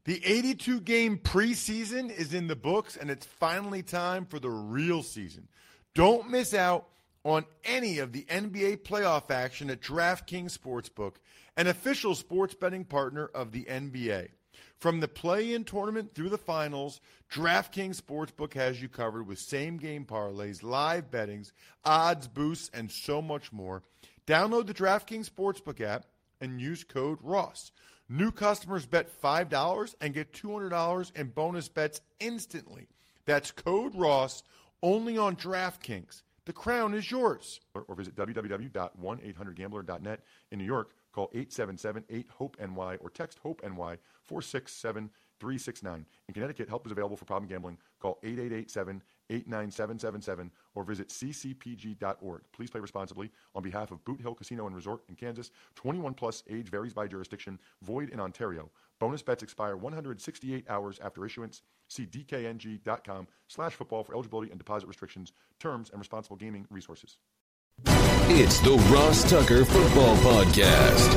The 82-game preseason is in the books, and it's finally time for the real season. Don't miss out on any of the NBA playoff action at DraftKings Sportsbook, an official sports betting partner of the NBA. From the play-in tournament through the finals, DraftKings Sportsbook has you covered with same-game parlays, live bettings, odds, boosts, and so much more. Download the DraftKings Sportsbook app and use code ROSS. New customers bet $5 and get $200 in bonus bets instantly. That's code ROSS only on DraftKings. The crown is yours. Or visit www.1800gambler.net. In New York, call 877-8-HOPE-NY or text HOPE-NY 467-369. In Connecticut, help is available for problem gambling. Call 888-7-897-7777 or visit ccpg.org. Please play responsibly. On behalf of Boot Hill Casino and Resort in Kansas, 21 plus, age varies by jurisdiction, void in Ontario. Bonus bets expire 168 hours after issuance. See dkng.com/football for eligibility and deposit restrictions, terms, and responsible gaming resources. It's the Ross Tucker Football Podcast.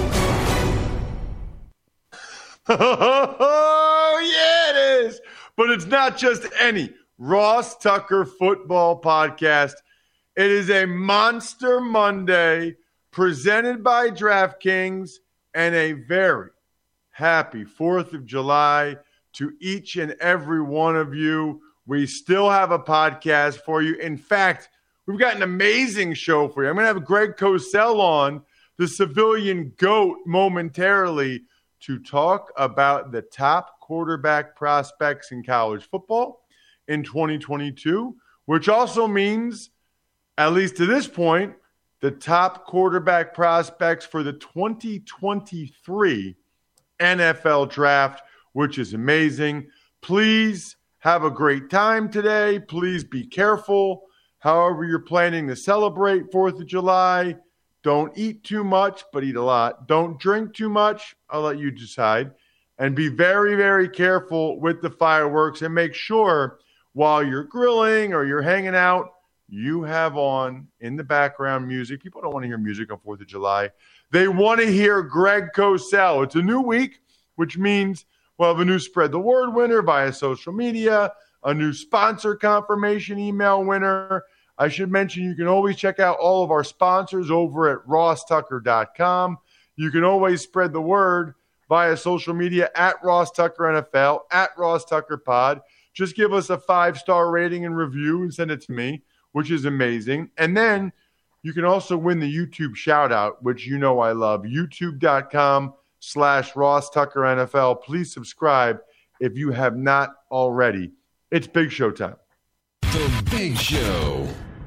Oh, yeah, it is. But it's not just any Ross Tucker Football Podcast. It is a Monster Monday presented by DraftKings and a very happy 4th of July to each and every one of you. We still have a podcast for you. In fact, we've got an amazing show for you. I'm going to have Greg Cosell on, the civilian GOAT, momentarily to talk about the top quarterback prospects in college football in 2022, which also means, at least to this point, the top quarterback prospects for the 2023 NFL Draft, which is amazing. Please have a great time today. Please be careful. However you're planning to celebrate 4th of July, don't eat too much, but eat a lot. Don't drink too much. I'll let you decide. And be very, very careful with the fireworks. And make sure while you're grilling or you're hanging out, you have on in the background music. People don't want to hear music on 4th of July. They want to hear Greg Cosell. It's a new week, which means we'll have a new Spread the Word winner via social media, a new sponsor confirmation email winner. I should mention you can always check out all of our sponsors over at rosstucker.com. You can always spread the word via social media at Ross Tucker NFL, at Ross Tucker Pod. Just give us a 5-star rating and review and send it to me, which is amazing. And then you can also win the YouTube shout out, which you know I love, youtube.com/Ross Tucker NFL. Please subscribe if you have not already. It's Big Show time. The Big Show.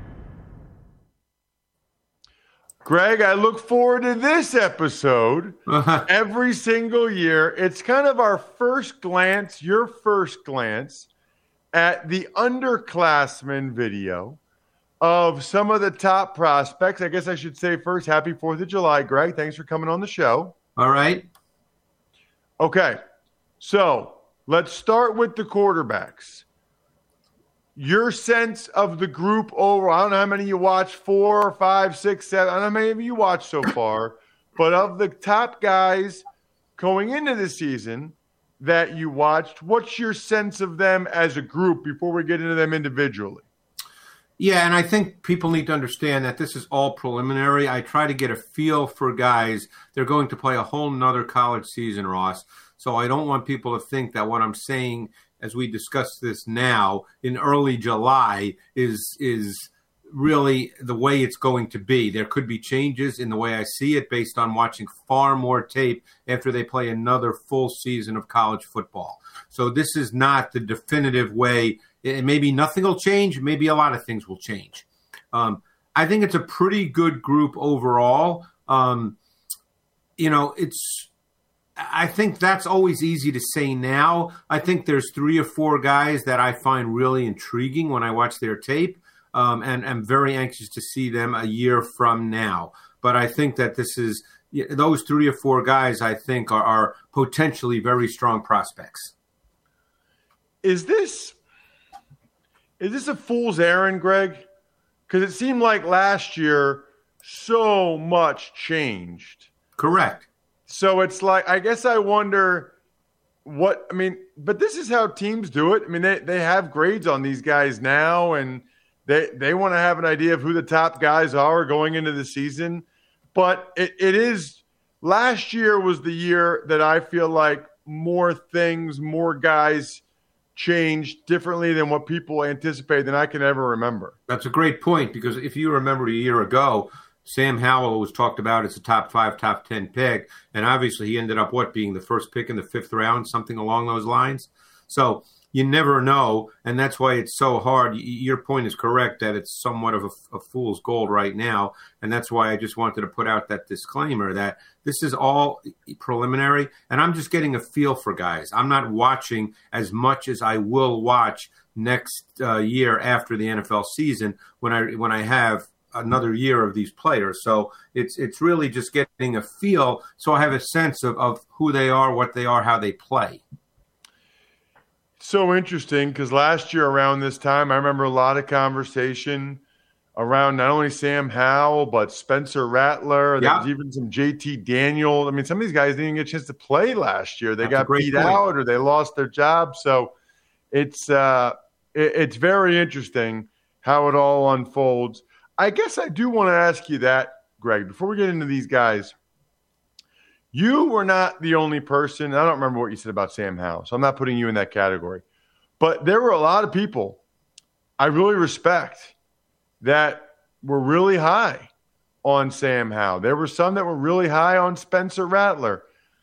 Greg, I look forward to this episode every single year. It's kind of our first glance, your first glance at the underclassmen video of some of the top prospects. I guess I should say first, happy 4th of July, Greg. Thanks for coming on the show. All right. Okay, so let's start with the quarterbacks. Your sense of the group over, I don't know how many you watched, 4, 5, 6, 7, I don't know how many of you watched so far, but of the top guys going into the season that you watched, what's your sense of them as a group before we get into them individually? Yeah, and I think people need to understand that this is all preliminary. I try to get a feel for guys. They're going to play a whole nother college season, Ross. So I don't want people to think that what I'm saying as we discuss this now in early July is really the way it's going to be. There could be changes in the way I see it based on watching far more tape after they play another full season of college football. So this is not the definitive way. Maybe nothing will change. Maybe a lot of things will change. I think it's a pretty good group overall. I think that's always easy to say now. I think there's 3 or 4 guys that I find really intriguing when I watch their tape, and I'm very anxious to see them a year from now. But I think that this is those 3 or 4 guys I think are potentially very strong prospects. Is this a fool's errand, Greg? Because it seemed like last year so much changed. Correct. So it's like, I guess I wonder, but this is how teams do it. I mean, they have grades on these guys now, and they want to have an idea of who the top guys are going into the season. But it is – last year was the year that I feel like more guys changed differently than what people anticipate than I can ever remember. That's a great point, because if you remember a year ago, Sam Howell was talked about as a top 5, top 10 pick, and obviously he ended up, being the first pick in the 5th round, something along those lines. So you never know, and that's why it's so hard. Your point is correct that it's somewhat of a fool's gold right now, and that's why I just wanted to put out that disclaimer that this is all preliminary, and I'm just getting a feel for guys. I'm not watching as much as I will watch next year after the NFL season when I have another year of these players. So it's really just getting a feel, so I have a sense of who they are, what they are, how they play. So interesting, because last year around this time, I remember a lot of conversation around not only Sam Howell, but Spencer Rattler. There was even some JT Daniel. I mean, some of these guys didn't even get a chance to play last year. They got beat out or they lost their job. So it's very interesting how it all unfolds. I guess I do want to ask you that, Greg, before we get into these guys. You were not the only person. I don't remember what you said about Sam Howell, so I'm not putting you in that category. But there were a lot of people I really respect that were really high on Sam Howell. There were some that were really high on Spencer Rattler.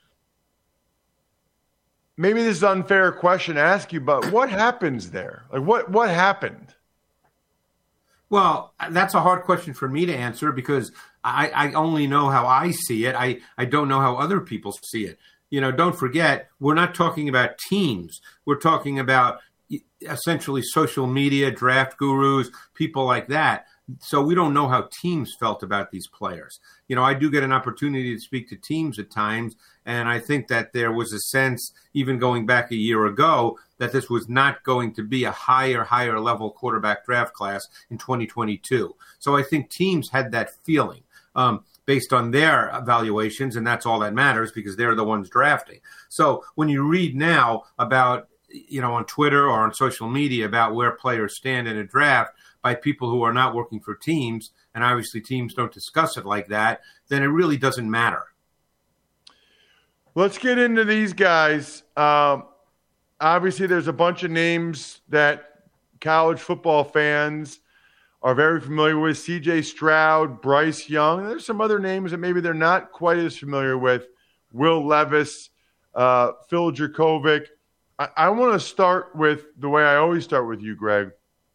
Maybe this is an unfair question to ask you, but what happens there? Like what happened? Well, that's a hard question for me to answer because I only know how I see it. I don't know how other people see it. Don't forget, we're not talking about teams. We're talking about essentially social media, draft gurus, people like that. So we don't know how teams felt about these players. I do get an opportunity to speak to teams at times, and I think that there was a sense, even going back a year ago, that this was not going to be a higher level quarterback draft class in 2022. So I think teams had that feeling based on their evaluations, and that's all that matters because they're the ones drafting. So when you read now about, on Twitter or on social media about where players stand in a draft by people who are not working for teams, and obviously teams don't discuss it like that, then it really doesn't matter. Let's get into these guys. Obviously, there's a bunch of names that college football fans are very familiar with. C.J. Stroud, Bryce Young. There's some other names that maybe they're not quite as familiar with. Will Levis, Phil Jurkovec. I want to start with the way I always start with you, Greg.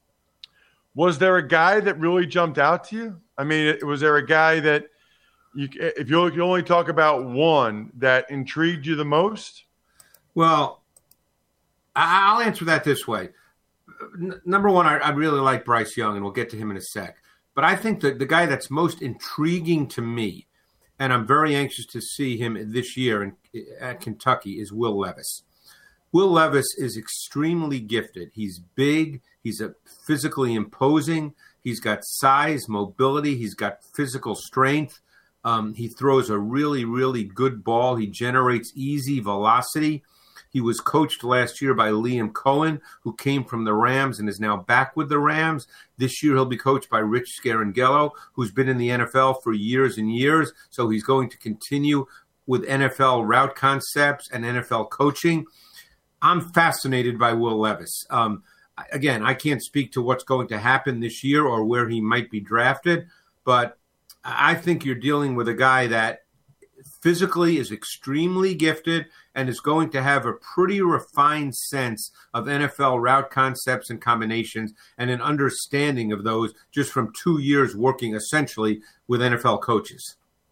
Was there a guy that really jumped out to you? I mean, was there a guy that, if you only talk about one, that intrigued you the most? Well, I'll answer that this way. Number one, I really like Bryce Young, and we'll get to him in a sec. But I think that the guy that's most intriguing to me, and I'm very anxious to see him this year at Kentucky, is Will Levis. Will Levis is extremely gifted. He's big. He's physically imposing. He's got size, mobility. He's got physical strength. He throws a really, really good ball. He generates easy velocity. He was coached last year by Liam Cohen, who came from the Rams and is now back with the Rams. This year he'll be coached by Rich Scarangello, who's been in the NFL for years and years. So he's going to continue with NFL route concepts and NFL coaching. I'm fascinated by Will Levis. Again, I can't speak to what's going to happen this year or where he might be drafted, but I think you're dealing with a guy that physically is extremely gifted and is going to have a pretty refined sense of NFL route concepts and combinations and an understanding of those just from 2 years working essentially with NFL coaches.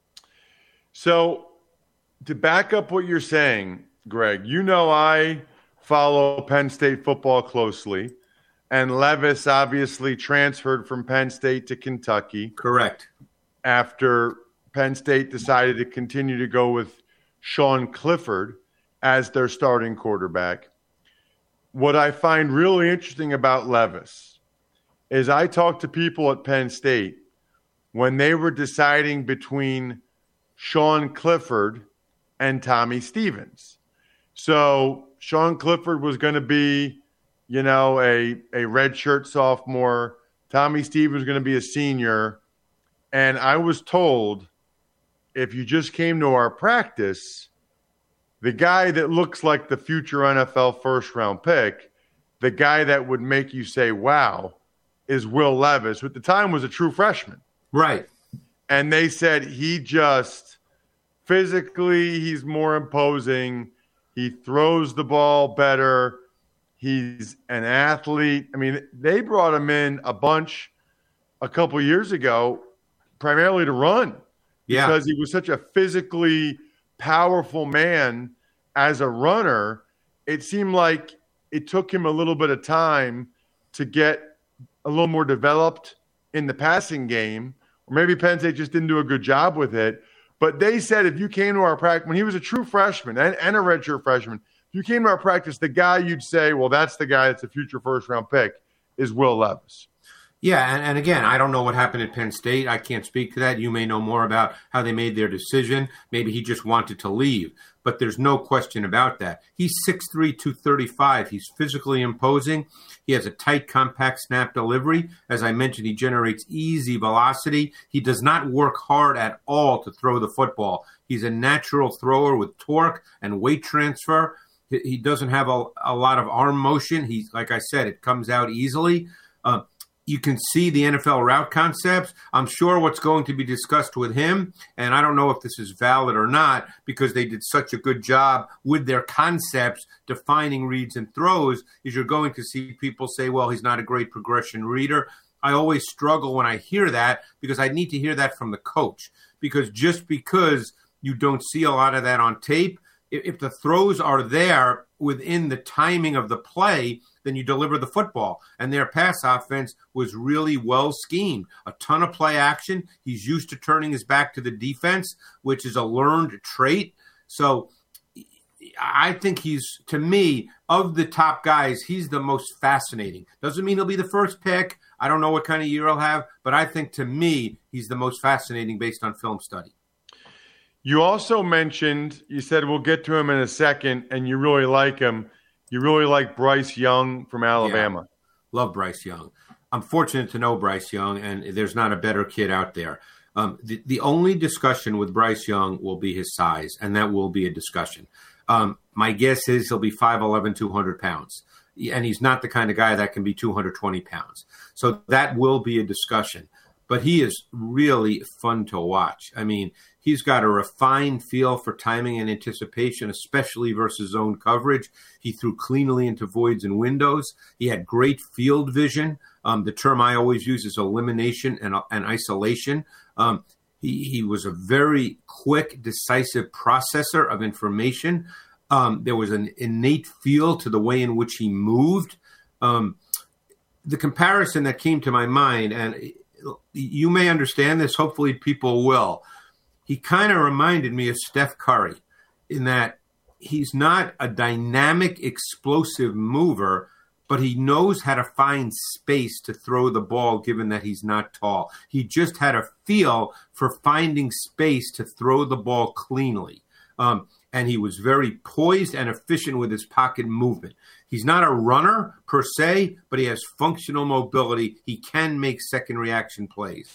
So to back up what you're saying, Greg, I follow Penn State football closely, and Levis obviously transferred from Penn State to Kentucky. Correct. After Penn State decided to continue to go with Sean Clifford as their starting quarterback. What I find really interesting about Levis is I talked to people at Penn State when they were deciding between Sean Clifford and Tommy Stevens. So Sean Clifford was going to be, a redshirt sophomore. Tommy Stevens was going to be a senior. And I was told, if you just came to our practice, the guy that looks like the future NFL first-round pick, the guy that would make you say, wow, is Will Levis, who at the time was a true freshman. Right. And they said he just physically, he's more imposing. He throws the ball better. He's an athlete. I mean, they brought him in a couple years ago, primarily to run. Yeah. Because he was such a physically powerful man as a runner. It seemed like it took him a little bit of time to get a little more developed in the passing game. Or maybe Penn State just didn't do a good job with it. But they said if you came to our practice, when he was a true freshman and a redshirt freshman, if you came to our practice, the guy you'd say, well, that's the guy that's a future first-round pick, is Will Levis. Yeah, and again, I don't know what happened at Penn State. I can't speak to that. You may know more about how they made their decision. Maybe he just wanted to leave. But there's no question about that. He's 6'3", 235. He's physically imposing. He has a tight, compact snap delivery. As I mentioned, he generates easy velocity. He does not work hard at all to throw the football. He's a natural thrower with torque and weight transfer. He doesn't have a lot of arm motion. He's, like I said, it comes out easily. You can see the NFL route concepts. I'm sure what's going to be discussed with him, and I don't know if this is valid or not, because they did such a good job with their concepts defining reads and throws, is you're going to see people say, well, he's not a great progression reader. I always struggle when I hear that, because I need to hear that from the coach. Because just because you don't see a lot of that on tape, if the throws are there within the timing of the play, then you deliver the football. And their pass offense was really well schemed. A ton of play action. He's used to turning his back to the defense, which is a learned trait. So I think he's, to me, of the top guys, he's the most fascinating. Doesn't mean he'll be the first pick. I don't know what kind of year he'll have, but I think, to me, he's the most fascinating based on film study. You also mentioned, you said we'll get to him in a second, and you really like him. You really like Bryce Young from Alabama. Yeah, love Bryce Young. I'm fortunate to know Bryce Young, and there's not a better kid out there. The only discussion with Bryce Young will be his size, and that will be a discussion. My guess is he'll be 5'11", 200 pounds, and he's not the kind of guy that can be 220 pounds. So that will be a discussion. But he is really fun to watch. I mean, he's got a refined feel for timing and anticipation, especially versus zone coverage. He threw cleanly into voids and windows. He had great field vision. The term I always use is elimination and isolation. He was a very quick, decisive processor of information. There was an innate feel to the way in which he moved. The comparison that came to my mind, and you may understand this, hopefully people will. He kind of reminded me of Steph Curry in that he's not a dynamic, explosive mover, but he knows how to find space to throw the ball given that he's not tall. He just had a feel for finding space to throw the ball cleanly. And he was very poised and efficient with his pocket movement. He's not a runner per se, but he has functional mobility. He can make second reaction plays.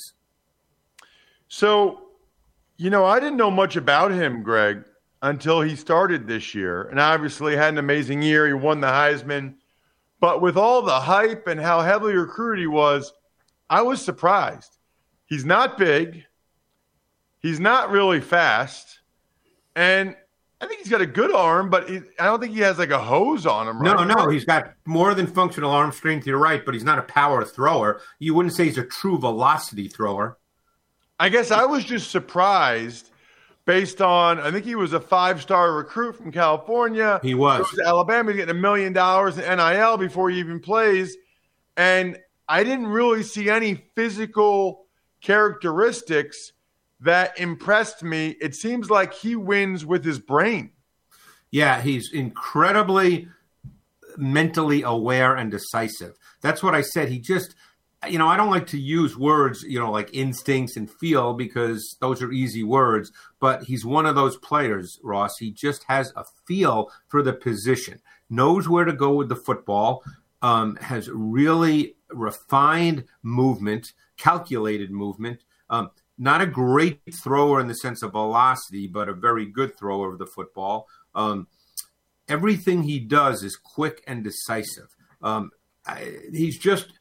So, I didn't know much about him, Greg, until he started this year. And obviously had an amazing year. He won the Heisman. But with all the hype and how heavily recruited he was, I was surprised. He's not big. He's not really fast. And I think he's got a good arm, but I don't think he has like a hose on him. Right? No, he's got more than functional arm strength. You're right, but he's not a power thrower. You wouldn't say he's a true velocity thrower. I guess I was just surprised based on, I think he was a 5-star recruit from California. He was. Goes to Alabama. He's getting $1 million in NIL before he even plays. And I didn't really see any physical characteristics that impressed me. It seems like he wins with his brain. Yeah, he's incredibly mentally aware and decisive. That's what I said. I don't like to use words, like instincts and feel, because those are easy words. But he's one of those players, Ross. He just has a feel for the position, knows where to go with the football, has really refined movement, calculated movement. Not a great thrower in the sense of velocity, but a very good thrower of the football. Everything he does is quick and decisive. He's just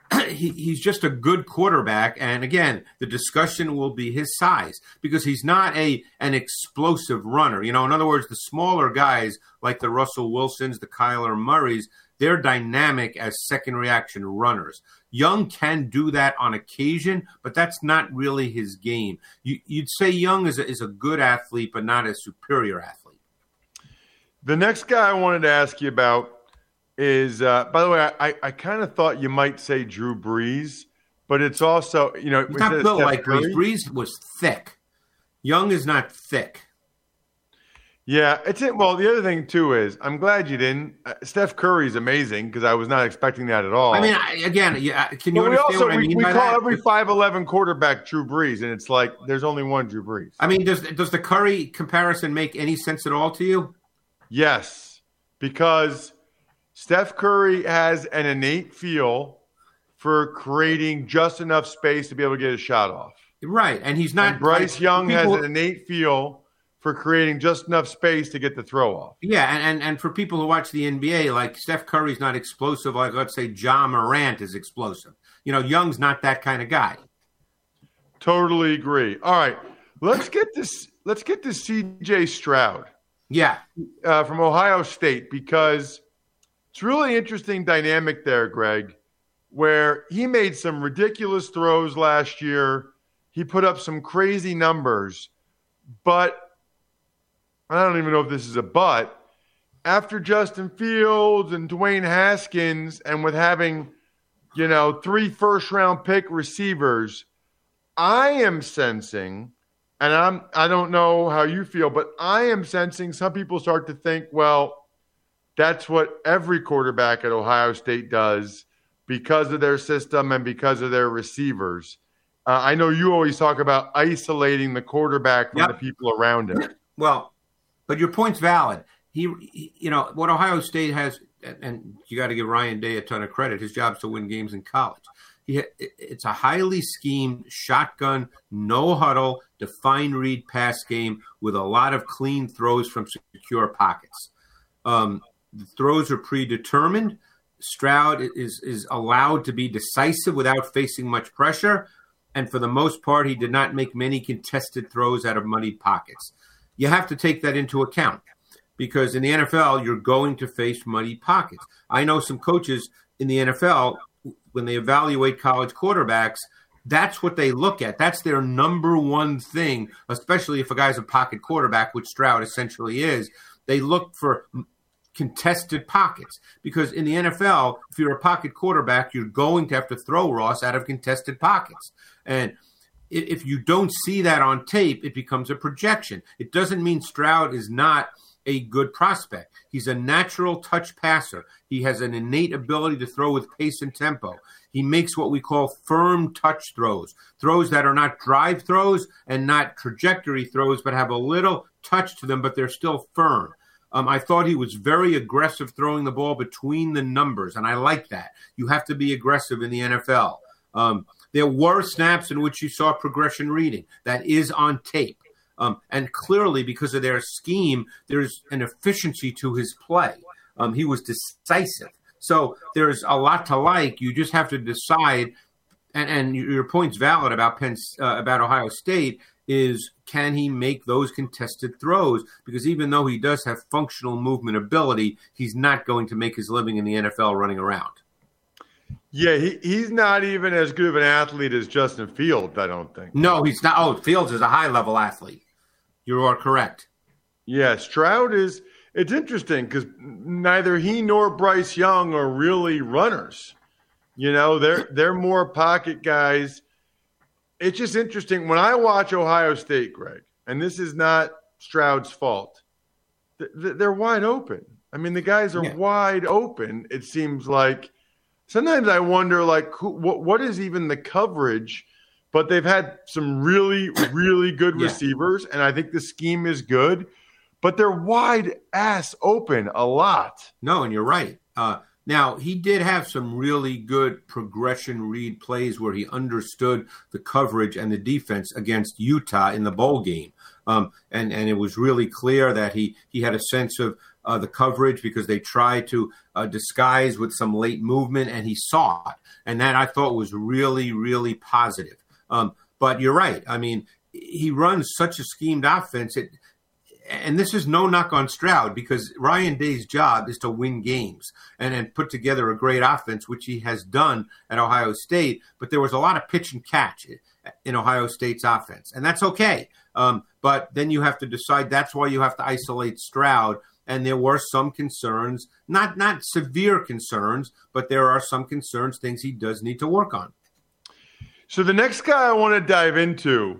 a good quarterback. And again, the discussion will be his size, because he's not an explosive runner. In other words, the smaller guys like the Russell Wilsons, the Kyler Murrays, they're dynamic as second reaction runners. Young can do that on occasion, but that's not really his game. You'd say Young is a good athlete, but not a superior athlete. The next guy I wanted to ask you about is, by the way, I kind of thought you might say Drew Brees, but it's also, he's not built like Brees. Brees was thick. Young is not thick. Yeah, well, the other thing, too, is I'm glad you didn't. Steph Curry's amazing, because I was not expecting that at all. I mean, can you understand what I mean by that? We call every 5'11" quarterback Drew Brees, and it's like there's only one Drew Brees. I mean, does the Curry comparison make any sense at all to you? Yes, because Steph Curry has an innate feel for creating just enough space to be able to get a shot off. Right, and he's not. And Bryce Young has an innate feel for creating just enough space to get the throw off. Yeah, and for people who watch the NBA, like Steph Curry's not explosive like, let's say, Ja Morant is explosive. Young's not that kind of guy. Totally agree. All right, let's get to C.J. Stroud. Yeah. From Ohio State, because it's really interesting dynamic there, Greg, where he made some ridiculous throws last year. He put up some crazy numbers, but I don't even know if this is a but. After Justin Fields and Dwayne Haskins, and with having, 3 first-round pick receivers, I am sensing, and I don't know how you feel, but I am sensing some people start to think, well, that's what every quarterback at Ohio State does because of their system and because of their receivers. I know you always talk about isolating the quarterback from the people around him. Well, but your point's valid. He what Ohio State has, and you got to give Ryan Day a ton of credit. His job is to win games in college. It's a highly schemed shotgun, no huddle, defined read pass game with a lot of clean throws from secure pockets. The throws are predetermined. Stroud is allowed to be decisive without facing much pressure. And for the most part, he did not make many contested throws out of muddied pockets. You have to take that into account, because in the NFL, you're going to face muddy pockets. I know some coaches in the NFL, when they evaluate college quarterbacks, that's what they look at. That's their number one thing, especially if a guy's a pocket quarterback, which Stroud essentially is. They look for contested pockets, because in the NFL, if you're a pocket quarterback, you're going to have to throw, Ross, out of contested pockets. And if you don't see that on tape, it becomes a projection. It doesn't mean Stroud is not a good prospect. He's a natural touch passer. He has an innate ability to throw with pace and tempo. He makes what we call firm touch throws that are not drive throws and not trajectory throws, but have a little touch to them, but they're still firm. I thought he was very aggressive throwing the ball between the numbers, and I like that. You have to be aggressive in the NFL. There were snaps in which you saw progression reading. That is on tape. And clearly, because of their scheme, there's an efficiency to his play. He was decisive. So there's a lot to like. You just have to decide, and your point's valid about about Ohio State, is can he make those contested throws? Because even though he does have functional movement ability, he's not going to make his living in the NFL running around. Yeah, he's not even as good of an athlete as Justin Fields, I don't think. No, he's not. Oh, Fields is a high-level athlete. You are correct. Yeah, Stroud is – it's interesting because neither he nor Bryce Young are really runners. They're more pocket guys. It's just interesting. When I watch Ohio State, Greg, and this is not Stroud's fault, they're wide open. I mean, the guys are wide open, it seems like. sometimes I wonder, like, what is even the coverage? But they've had some really, really good receivers, and I think the scheme is good. But they're wide ass open a lot. No, and you're right. Now, he did have some really good progression read plays where he understood the coverage and the defense against Utah in the bowl game. And it was really clear that he had a sense of the coverage because they tried to disguise with some late movement, and he saw it. And that I thought was really, really positive. But you're right. I mean, he runs such a schemed offense. And this is no knock on Stroud because Ryan Day's job is to win games and put together a great offense, which he has done at Ohio State. But there was a lot of pitch and catch in Ohio State's offense, and that's okay. But then you have to decide that's why you have to isolate Stroud. And there were some concerns, not severe concerns, but there are some concerns, things he does need to work on. So the next guy I want to dive into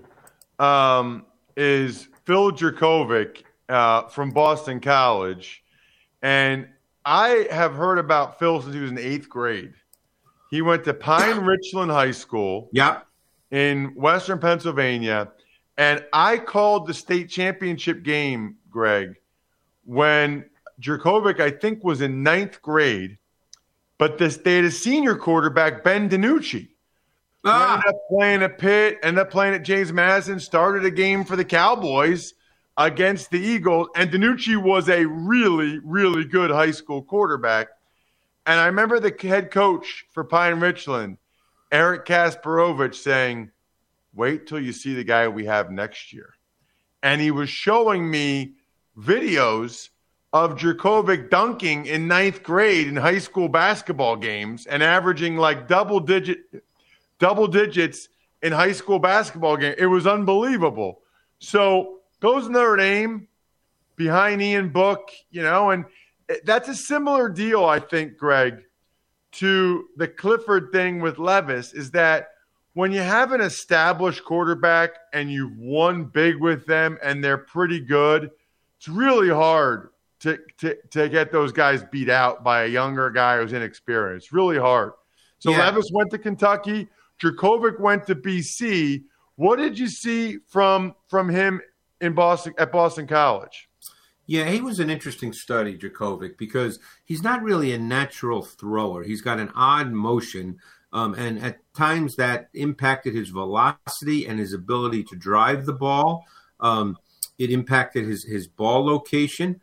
is Phil Jurkovec from Boston College. And I have heard about Phil since he was in 8th grade. He went to Pine Richland High School in Western Pennsylvania. And I called the state championship game, Greg, when Jurkovec, I think, was in 9th grade. But they had a senior quarterback, Ben DiNucci. Ended up playing at Pitt, ended up playing at James Madison, started a game for the Cowboys against the Eagles, and DiNucci was a really, really good high school quarterback. And I remember the head coach for Pine Richland, Eric Kasparovich, saying, wait till you see the guy we have next year. And he was showing me videos of Jurkovec dunking in 9th grade in high school basketball games and averaging like double digits in high school basketball game. It was unbelievable. So goes to Notre Dame behind Ian Book, and that's a similar deal, I think, Greg, to the Clifford thing with Levis, is that when you have an established quarterback and you've won big with them and they're pretty good, it's really hard to get those guys beat out by a younger guy who's inexperienced. Really hard. So Levis went to Kentucky. Jurkovec went to BC. What did you see from him at Boston College? Yeah, he was an interesting study, Jurkovec, because he's not really a natural thrower. He's got an odd motion, and at times that impacted his velocity and his ability to drive the ball. It impacted his ball location.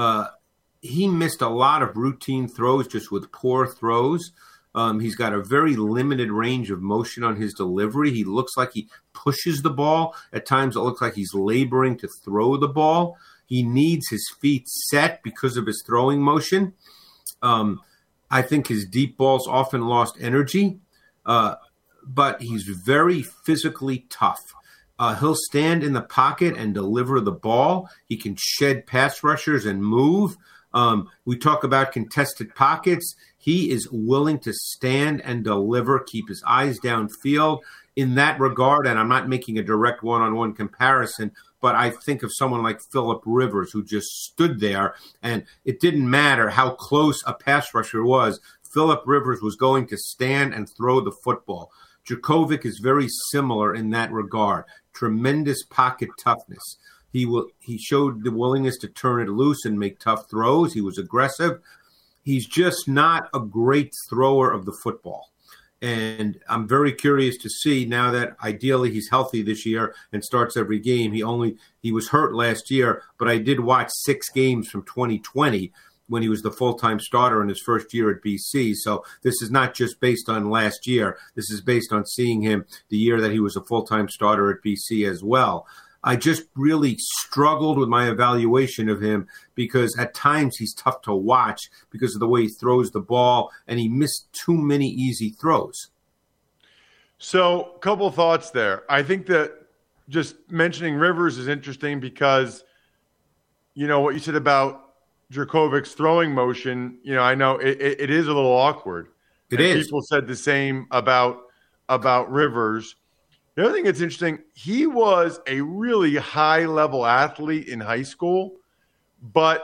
He missed a lot of routine throws just with poor throws. He's got a very limited range of motion on his delivery. He looks like he pushes the ball. At times it looks like he's laboring to throw the ball. He needs his feet set because of his throwing motion. I think his deep balls often lost energy, but he's very physically tough. He'll stand in the pocket and deliver the ball. He can shed pass rushers and move. We talk about contested pockets. He is willing to stand and deliver, keep his eyes downfield in that regard. And I'm not making a direct one-on-one comparison, but I think of someone like Phillip Rivers, who just stood there, and it didn't matter how close a pass rusher was. Phillip Rivers was going to stand and throw the football. Jurkovec is very similar in that regard. Tremendous pocket toughness. He showed the willingness to turn it loose and make tough throws. He was aggressive. He's just not a great thrower of the football. And I'm very curious to see now that ideally he's healthy this year and starts every game. He was hurt last year, but I did watch 6 games from 2020 when he was the full-time starter in his first year at BC. So this is not just based on last year. This is based on seeing him the year that he was a full-time starter at BC as well. I just really struggled with my evaluation of him because at times he's tough to watch because of the way he throws the ball, and he missed too many easy throws. So a couple of thoughts there. I think that just mentioning Rivers is interesting because, what you said about Jurkovec's throwing motion, I know it is a little awkward. It is. People said the same about Rivers. The other thing that's interesting, he was a really high-level athlete in high school, but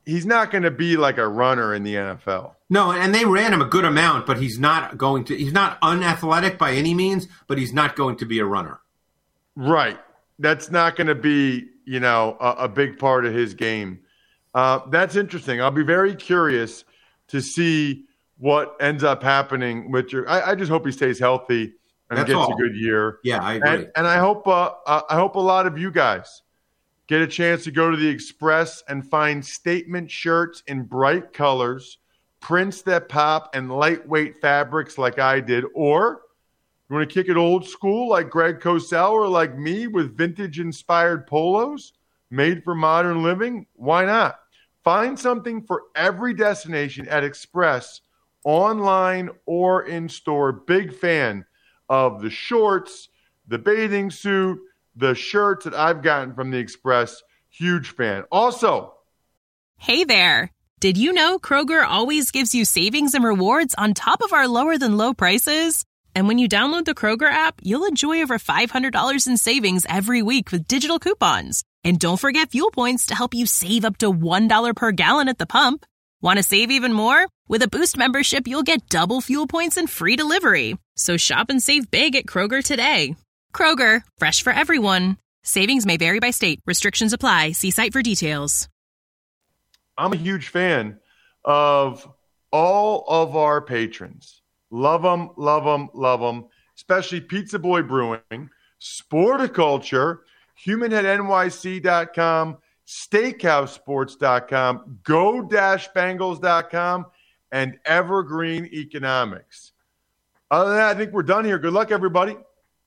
he's not going to be like a runner in the NFL. No, and they ran him a good amount, but he's not unathletic by any means, but he's not going to be a runner. Right. That's not going to be, a big part of his game. That's interesting. I'll be very curious to see what ends up happening with I just hope he stays healthy and gets a good year. Yeah, I agree. And I hope a lot of you guys get a chance to go to the Express and find statement shirts in bright colors, prints that pop, and lightweight fabrics like I did. Or you want to kick it old school like Greg Cosell or like me with vintage-inspired polos made for modern living? Why not? Find something for every destination at Express, online or in-store. Big fan of the shorts, the bathing suit, the shirts that I've gotten from the Express. Huge fan. Also, hey there. Did you know Kroger always gives you savings and rewards on top of our lower-than-low prices? And when you download the Kroger app, you'll enjoy over $500 in savings every week with digital coupons. And don't forget fuel points to help you save up to $1 per gallon at the pump. Want to save even more? With a Boost membership, you'll get double fuel points and free delivery. So shop and save big at Kroger today. Kroger, fresh for everyone. Savings may vary by state. Restrictions apply. See site for details. I'm a huge fan of all of our patrons. Love them, love them, love them. Especially Pizza Boy Brewing, Sporticulture, HumanHeadNYC.com, SteakhouseSports.com, Go-Bengals.com, and Evergreen Economics. Other than that, I think we're done here. Good luck, everybody.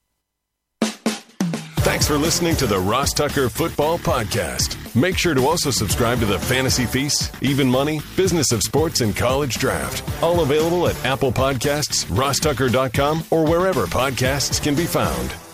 Thanks for listening to the Ross Tucker Football Podcast. Make sure to also subscribe to the Fantasy Feast, Even Money, Business of Sports, and College Draft. All available at Apple Podcasts, RossTucker.com, or wherever podcasts can be found.